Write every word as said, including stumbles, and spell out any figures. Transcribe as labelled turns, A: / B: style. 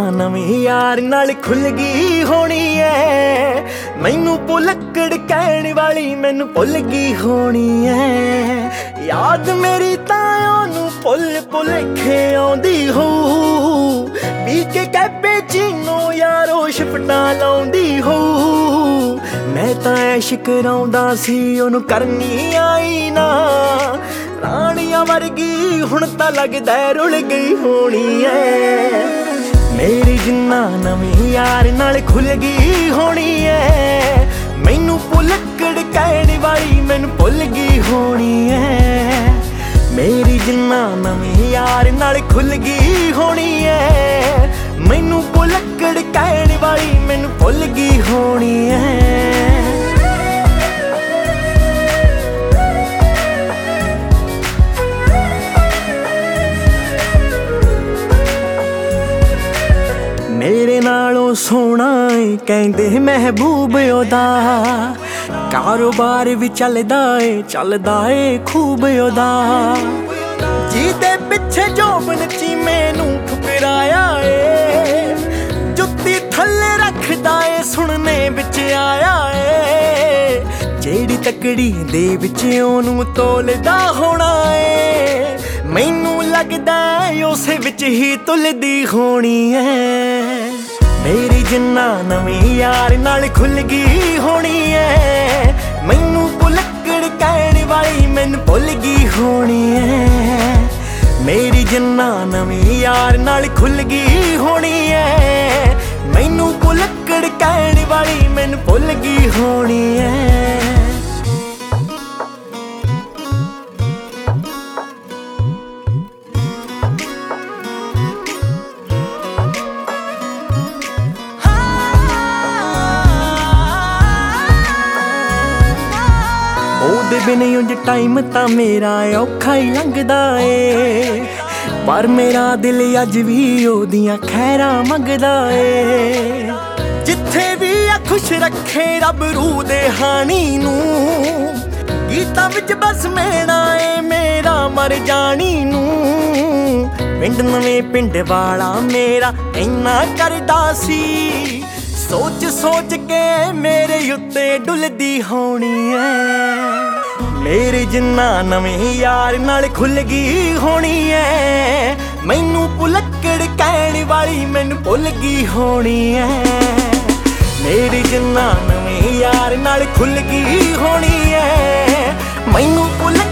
A: ਨਵੇਂ ਯਾਰ ਨਾਲ ਖੁੱਲ ਗਈ ਹੋਣੀ ਐ। ਮੈਨੂੰ ਭੁਲੱਕੜ ਕਹਿਣ ਵਾਲੀ ਮੈਨੂੰ ਭੁੱਲ ਗਈ ਹੋਣੀ ਐ। ਯਾਦ ਮੇਰੀ ਤਾਂ ਉਹਨੂੰ ਭੁੱਲ ਭੁਲੇਖੇ ਆਉਂਦੀ ਹੋਊ। ਪੀ ਕੇ ਕੈਪੇ ਚੀਨੋ ਯਾਰੋ ਸ਼ਿਫਟਾਂ ਲਾਉਂਦੀ ਹੋਊ। ਮੈਂ ਤਾਂ ਐਸ਼ ਕਰਾਉਂਦਾ ਸੀ ਉਹਨੂੰ ਕਰਨੀ ਆਈ ਨਾ। ਰਾਣੀਆਂ ਵਰਗੀ ਹੁਣ ਤਾਂ ਲੱਗਦਾ ਰੁਲ ਗਈ ਹੋਣੀ ਐ। ਮੇਰੀ ਜਿੰਨਾ ਨਵੇਂ ਯਾਰ ਨਾਲ ਖੁੱਲ ਗਈ ਹੋਣੀ ਐ। ਮੈਨੂੰ ਭੁਲੱਕੜ ਕਹਿਣ ਵਾਲੀ ਮੈਨੂੰ ਭੁੱਲ ਗਈ ਹੋਣੀ ਐ। ਮੇਰੀ ਜਿੰਨਾ ਨਵੇਂ ਯਾਰ ਨਾਲ ਖੁੱਲ ਗਈ ਹੋਣੀ ਐ। ਮੈਨੂੰ ਭੁਲੱਕੜ ਕਹਿਣ ਵਾਲੀ ਮੈਨੂੰ ਭੁੱਲ ਗਈ ਹੋਣੀ ਐ। ਮੇਰੇ ਨਾਲੋਂ ਸੋਹਣਾ ਏ ਕਹਿੰਦੇ ਮਹਿਬੂਬ ਉਹਦਾ। ਕਾਰੋਬਾਰ ਵੀ ਚੱਲਦਾ ਏ ਚੱਲਦਾ ਏ ਖੂਬ ਉਹਦਾ। ਜਿਹਦੇ ਪਿੱਛੇ ਜੋਬਨ ਚੀਮੇ ਨੂੰ ਠੁਕਰਾਇਆ ਏ। ਜੁੱਤੀ ਥੱਲੇ ਰੱਖਦਾ ਏ ਸੁਣਨੇ ਵਿੱਚ ਆਇਆ ਏ। ਜਿਹੜੀ ਤਕੜੀ ਦੇ ਵਿੱਚ ਉਹਨੂੰ ਤੋਲਦਾ ਹੋਣਾ ਏ। ਮੈਨੂੰ ਲੱਗਦਾ ਉਸੇ ਵਿੱਚ ਹੀ ਤੁਲਦੀ ਹੋਣੀ ਐ। ਮੇਰੀ ਜਿੰਨਾ ਨਵੇਂ ਯਾਰ ਨਾਲ ਖੁੱਲ ਗਈ ਹੋਣੀ ਐ। ਮੈਨੂੰ ਭੁਲੱਕੜ ਕਹਿਣ ਵਾਲੀ ਮੈਨੂੰ ਭੁੱਲ ਗਈ ਹੋਣੀ ਐ। ਮੇਰੀ ਜਿੰਨਾ ਨਵੇਂ ਯਾਰ ਨਾਲ ਖੁੱਲ ਗਈ ਹੋਣੀ ਐ। ਮੈਨੂੰ ਭੁਲੱਕੜ ਕਹਿਣ ਵਾਲੀ ਮੈਨੂੰ ਭੁੱਲ ਗਈ ਹੋਣੀ ਐ। ਉਹਦੇ ਬਿਨ ਉਂਝ ਟਾਈਮ ਤਾਂ ਮੇਰਾ ਔਖਾ ਹੀ ਲੰਘਦਾ ਏ। ਪਰ ਮੇਰਾ ਦਿਲ ਅੱਜ ਵੀ ਉਹਦੀਆਂ ਖੈਰਾਂ ਮੰਗਦਾ ਏ। ਜਿੱਥੇ ਵੀ ਆ ਖੁਸ਼ ਰੱਖੇ ਰੱਬ ਰੂਹ ਦੇ ਹਾਣੀ ਨੂੰ। ਗੀਤਾਂ ਵਿੱਚ ਬਸ ਮੇਣਾ ਏ ਮੇਰਾ ਮਰ ਜਾਣੀ ਨੂੰ। ਪਿੰਡ ਨਵੇਂ ਪਿੰਡ ਵਾਲਾ ਮੇਰਾ ਇੰਨਾ ਕਰਦਾ ਸੀ। ਸੋਚ ਸੋਚ ਕੇ ਮੇਰੇ ਉੱਤੇ ਡੁੱਲਦੀ ਹੋਣੀ ਐ। ਮੇਰੇ ਜਿੰਨਾ ਨਵੇਂ ਯਾਰ ਨਾਲ ਖੁੱਲ ਗਈ ਹੋਣੀ ਐ। ਮੈਨੂੰ ਭੁਲੱਕੜ ਕਹਿਣ ਵਾਲੀ ਮੈਨੂੰ ਭੁੱਲ ਗਈ ਹੋਣੀ ਐ। ਮੇਰੇ ਜਿੰਨਾ ਨਵੇਂ ਯਾਰ ਨਾਲ ਖੁੱਲ ਗਈ ਹੋਣੀ ਐ। ਮੈਨੂੰ ਭੁੱਲ